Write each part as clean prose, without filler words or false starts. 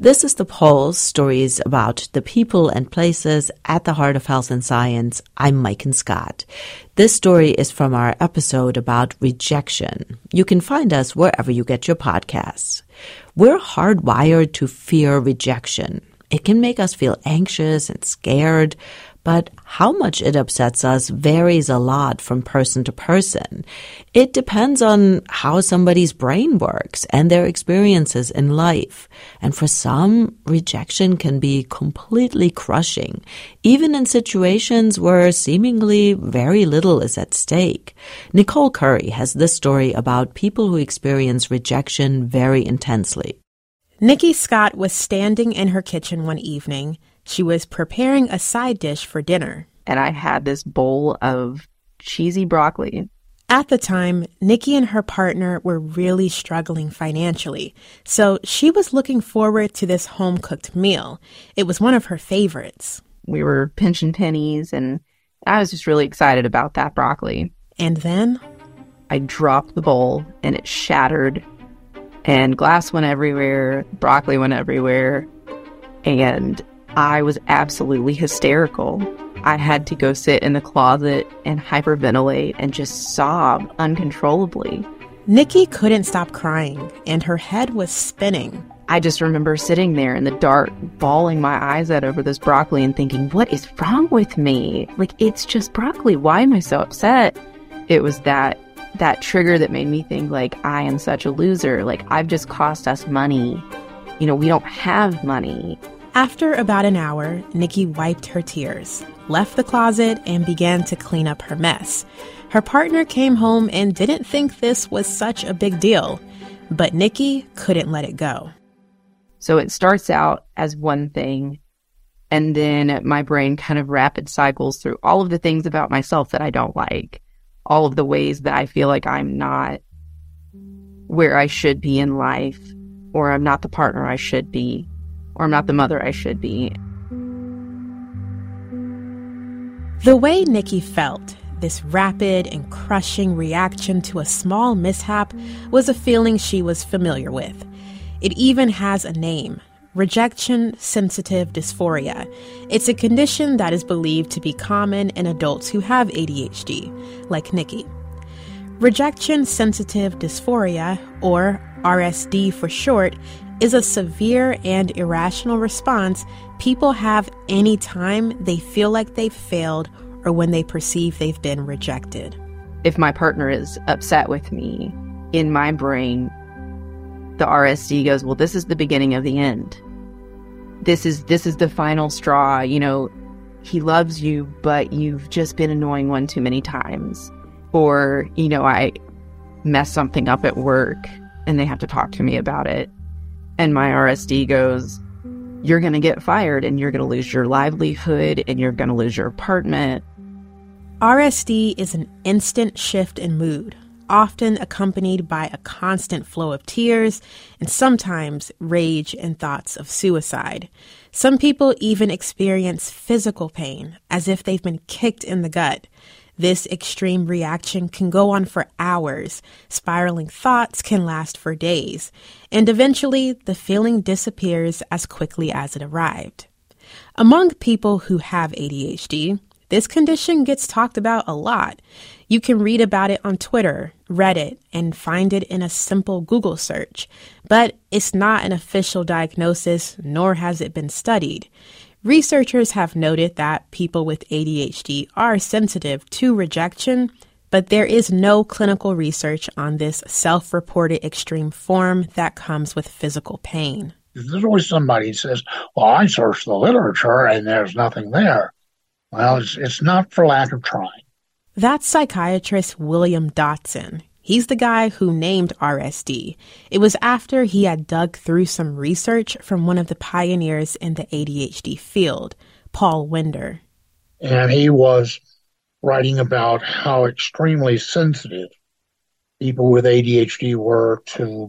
This is The Pulse, stories about the people and places at the heart of health and science. I'm Maiken Scott. This story is from our episode about rejection. You can find us wherever you get your podcasts. We're hardwired to fear rejection. It can make us feel anxious and scared, but how much it upsets us varies a lot from person to person. It depends on how somebody's brain works and their experiences in life. And for some, rejection can be completely crushing, even in situations where seemingly very little is at stake. Nicole Curry has this story about people who experience rejection very intensely. Nikki Scott was standing in her kitchen one evening. She was preparing a side dish for dinner. And I had this bowl of cheesy broccoli. At the time, Nikki and her partner were really struggling financially, so she was looking forward to this home-cooked meal. It was one of her favorites. We were pinching pennies, and I was just really excited about that broccoli. And then I dropped the bowl, and it shattered, and glass went everywhere, broccoli went everywhere, and I was absolutely hysterical. I had to go sit in the closet and hyperventilate and just sob uncontrollably. Nikki couldn't stop crying, and her head was spinning. I just remember sitting there in the dark, bawling my eyes out over this broccoli and thinking, what is wrong with me? Like, it's just broccoli. Why am I so upset? It was that trigger that made me think, like, I am such a loser. Like, I've just cost us money. You know, we don't have money. After about an hour, Nikki wiped her tears, left the closet, and began to clean up her mess. Her partner came home and didn't think this was such a big deal, but Nikki couldn't let it go. So it starts out as one thing, and then my brain kind of rapid cycles through all of the things about myself that I don't like, all of the ways that I feel like I'm not where I should be in life, or I'm not the partner I should be, or I'm not the mother I should be. The way Nikki felt, this rapid and crushing reaction to a small mishap, was a feeling she was familiar with. It even has a name: rejection-sensitive dysphoria. It's a condition that is believed to be common in adults who have ADHD, like Nikki. Rejection-sensitive dysphoria, or RSD for short, is a severe and irrational response people have any time they feel like they've failed or when they perceive they've been rejected. If my partner is upset with me, in my brain, the RSD goes, well, this is the beginning of the end. This is the final straw. You know, he loves you, but you've just been annoying one too many times. Or, you know, I mess something up at work and they have to talk to me about it. And my RSD goes, you're going to get fired and you're going to lose your livelihood and you're going to lose your apartment. RSD is an instant shift in mood, often accompanied by a constant flow of tears and sometimes rage and thoughts of suicide. Some people even experience physical pain, as if they've been kicked in the gut. This extreme reaction can go on for hours. Spiraling thoughts can last for days. And eventually, the feeling disappears as quickly as it arrived. Among people who have ADHD, this condition gets talked about a lot. You can read about it on Twitter, Reddit, and find it in a simple Google search. But it's not an official diagnosis, nor has it been studied. Researchers have noted that people with ADHD are sensitive to rejection, but there is no clinical research on this self-reported extreme form that comes with physical pain. There's always somebody who says, well, I searched the literature and there's nothing there. Well, it's not for lack of trying. That's psychiatrist William Dotson. He's the guy who named RSD. It was after he had dug through some research from one of the pioneers in the ADHD field, Paul Winder. And he was writing about how extremely sensitive people with ADHD were to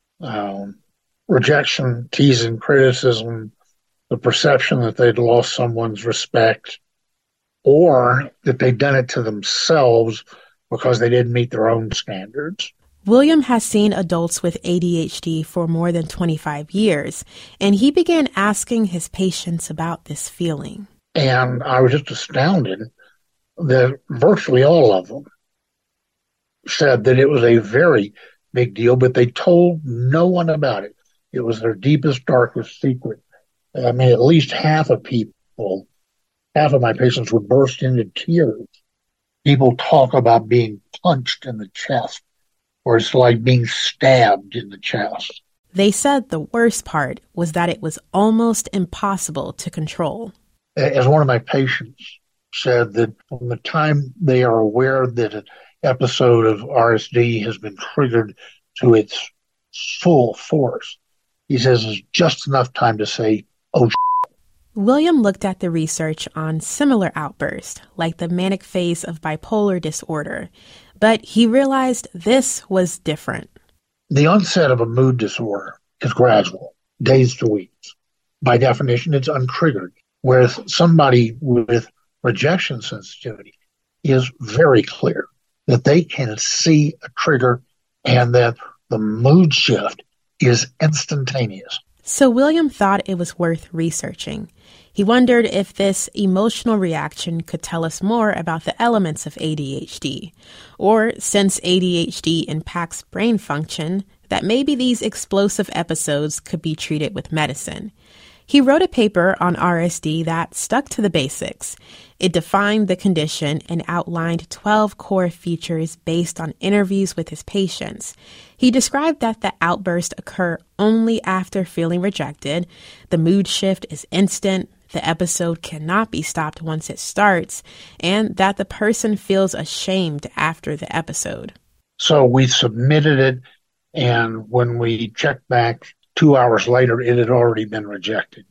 rejection, teasing, criticism, the perception that they'd lost someone's respect, or that they'd done it to themselves because they didn't meet their own standards. William has seen adults with ADHD for more than 25 years, and he began asking his patients about this feeling. And I was just astounded that virtually all of them said that it was a very big deal, but they told no one about it. It was their deepest, darkest secret. I mean, at least half of my patients would burst into tears. People talk about being punched in the chest, or it's like being stabbed in the chest. They said the worst part was that it was almost impossible to control. As one of my patients said, that from the time they are aware that an episode of RSD has been triggered to its full force, he says it's just enough time to say, oh, William looked at the research on similar outbursts, like the manic phase of bipolar disorder, but he realized this was different. The onset of a mood disorder is gradual, days to weeks. By definition, it's untriggered, whereas somebody with rejection sensitivity is very clear that they can see a trigger and that the mood shift is instantaneous. So William thought it was worth researching. He wondered if this emotional reaction could tell us more about the elements of ADHD, or since ADHD impacts brain function, that maybe these explosive episodes could be treated with medicine. He wrote a paper on RSD that stuck to the basics. It defined the condition and outlined 12 core features based on interviews with his patients. He described that the outbursts occur only after feeling rejected, the mood shift is instant, the episode cannot be stopped once it starts, and that the person feels ashamed after the episode. So we submitted it, and when we checked back 2 hours later, it had already been rejected.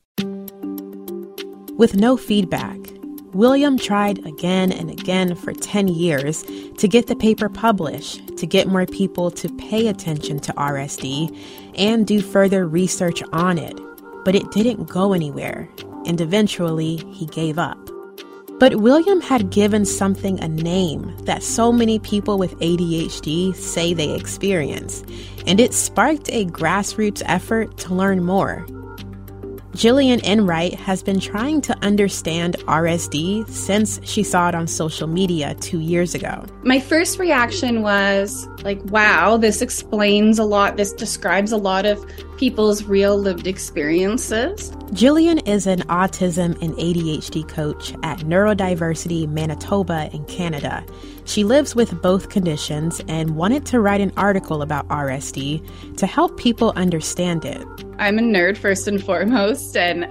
With no feedback, William tried again and again for 10 years to get the paper published, to get more people to pay attention to RSD and do further research on it. But it didn't go anywhere, and eventually he gave up. But William had given something a name that so many people with ADHD say they experience, and it sparked a grassroots effort to learn more. Jillian Enright has been trying to understand RSD since she saw it on social media 2 years ago. My first reaction was like, wow, this explains a lot. This describes a lot of people's real lived experiences. Jillian is an autism and ADHD coach at Neurodiversity Manitoba in Canada. She lives with both conditions and wanted to write an article about RSD to help people understand it. I'm a nerd first and foremost, and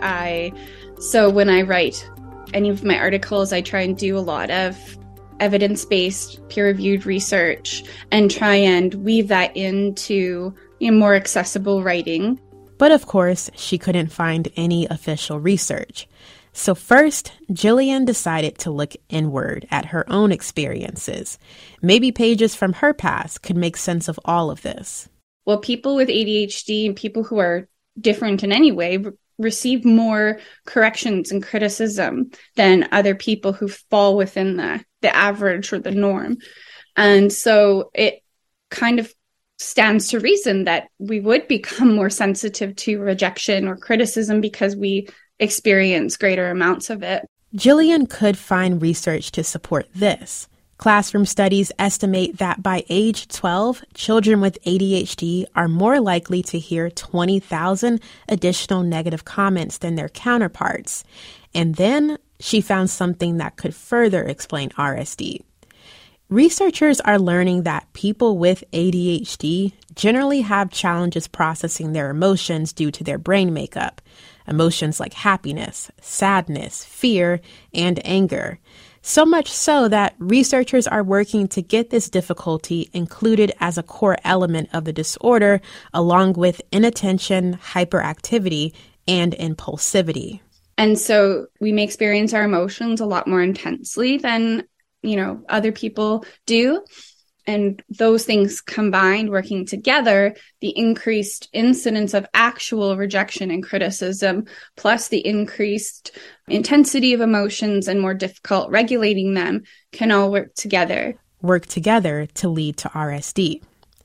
so when I write any of my articles, I try and do a lot of evidence-based, peer-reviewed research and try and weave that into more accessible writing. But of course, she couldn't find any official research. So first, Jillian decided to look inward at her own experiences. Maybe pages from her past could make sense of all of this. Well, people with ADHD and people who are different in any way receive more corrections and criticism than other people who fall within the average or the norm. And so it kind of stands to reason that we would become more sensitive to rejection or criticism because we experience greater amounts of it. Jillian could find research to support this. Classroom studies estimate that by age 12, children with ADHD are more likely to hear 20,000 additional negative comments than their counterparts. And then she found something that could further explain RSD. Researchers are learning that people with ADHD generally have challenges processing their emotions due to their brain makeup. Emotions like happiness, sadness, fear, and anger. So much so that researchers are working to get this difficulty included as a core element of the disorder, along with inattention, hyperactivity, and impulsivity. And so we may experience our emotions a lot more intensely than, other people do. And those things combined, working together, the increased incidence of actual rejection and criticism, plus the increased intensity of emotions and more difficult regulating them, can all work together. Work together to lead to RSD.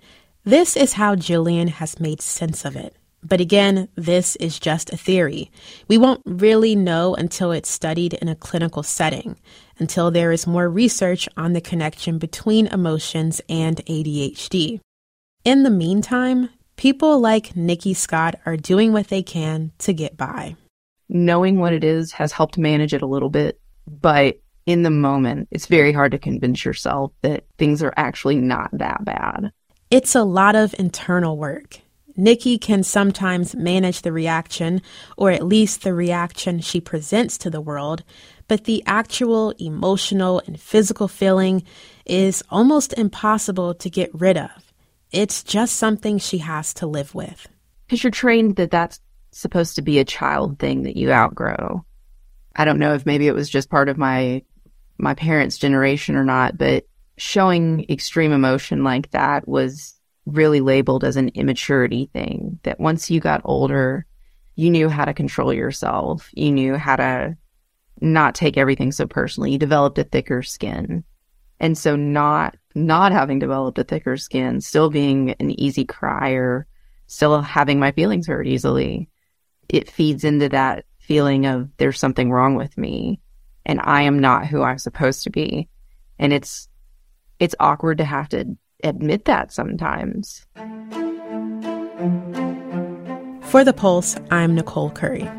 This is how Jillian has made sense of it. But again, this is just a theory. We won't really know until it's studied in a clinical setting, until there is more research on the connection between emotions and ADHD. In the meantime, people like Nikki Scott are doing what they can to get by. Knowing what it is has helped manage it a little bit, but in the moment, it's very hard to convince yourself that things are actually not that bad. It's a lot of internal work. Nikki can sometimes manage the reaction, or at least the reaction she presents to the world, but the actual emotional and physical feeling is almost impossible to get rid of. It's just something she has to live with. Because you're trained that that's supposed to be a child thing that you outgrow. I don't know if maybe it was just part of my parents' generation or not, but showing extreme emotion like that was really labeled as an immaturity thing, that once you got older, you knew how to control yourself. You knew how to not take everything so personally. You developed a thicker skin. And so not having developed a thicker skin, still being an easy crier, still having my feelings hurt easily, it feeds into that feeling of there's something wrong with me and I am not who I'm supposed to be. And it's awkward to have to admit that sometimes. For The Pulse, I'm Nicole Curry.